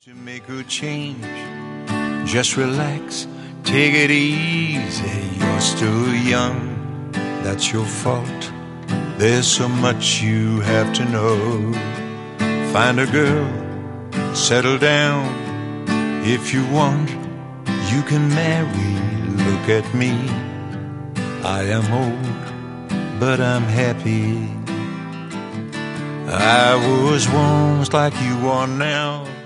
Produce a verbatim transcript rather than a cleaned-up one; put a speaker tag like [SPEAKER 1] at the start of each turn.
[SPEAKER 1] To make a change, just relax, take it easy. You're still young, that's your fault. There's so much you have to know. Find a girl, settle down. If you want, you can marry. Look at me, I am old, but I'm happy. I was once like you are now.